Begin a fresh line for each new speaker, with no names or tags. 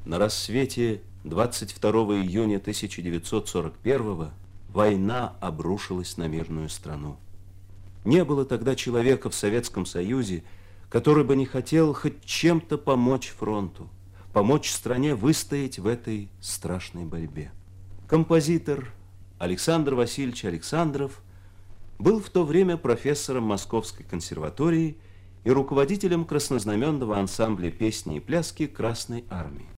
На рассвете 22 июня 1941 война обрушилась на мирную страну. Не было тогда человека в Советском Союзе, который бы не хотел хоть чем-то помочь фронту, помочь стране выстоять в этой страшной борьбе. Композитор Александр Васильевич Александров был в то время профессором Московской консерватории и руководителем краснознаменного ансамбля песни и пляски Красной Армии.